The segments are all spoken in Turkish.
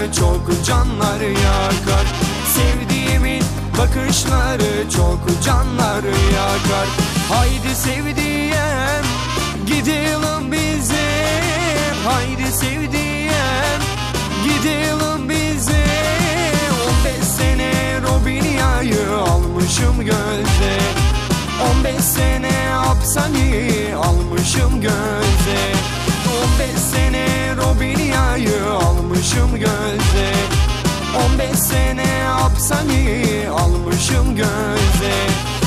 çok canlar yakar. Sevdiğimin bakışları çok canlar yakar. Haydi sevdiğim gidelim bize, haydi sevdiğim gidelim bize. 15 sene Robinya'yı almışım göze, 15 sene hapsani almışım göze, 15 sene Robinya'yı almışım göze, 15 sene hapsani almışım göze.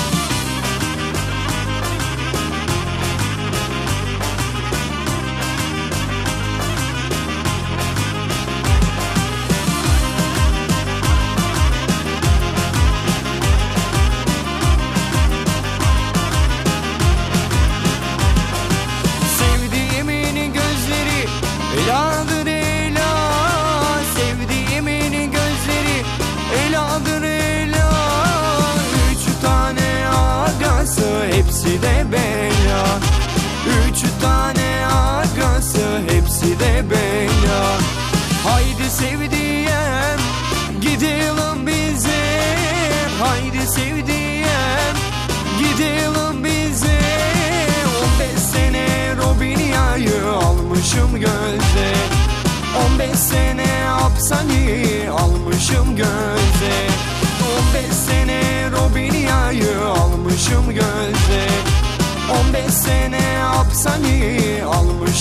Eladır ela, sevdiğimin gözleri eladır ela. 3 tane agası hepsi de bela, 3 tane agası hepsi de bela. Haydi sevdiğim gidelim bize, haydi sevdiğim gidelim bize. 15 sene Robinya'yı almışım göze, 15 sene hapsani almışım göze, 15 sene Robinya'yı almışım göze, 15 sene hapsani almışım